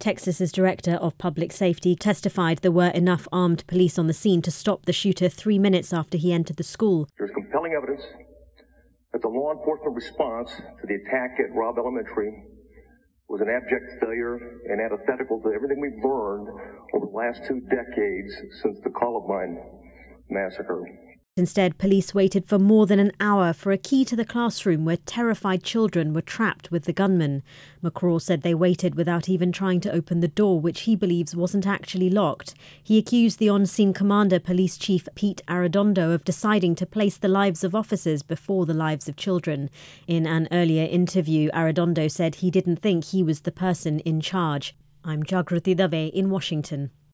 Texas's director of public safety testified there were enough armed police on the scene to stop the shooter 3 minutes after he entered the school. There's compelling evidence that the law enforcement response to the attack at Robb Elementary was an abject failure and antithetical to everything we've learned over the last 2 decades since the Columbine massacre. Instead, police waited for more than an hour for a key to the classroom where terrified children were trapped with the gunman. McCraw said they waited without even trying to open the door, which he believes wasn't actually locked. He accused the on-scene commander, Police Chief Pete Arredondo, of deciding to place the lives of officers before the lives of children. In an earlier interview, Arredondo said he didn't think he was the person in charge. I'm Jagrati Dave in Washington.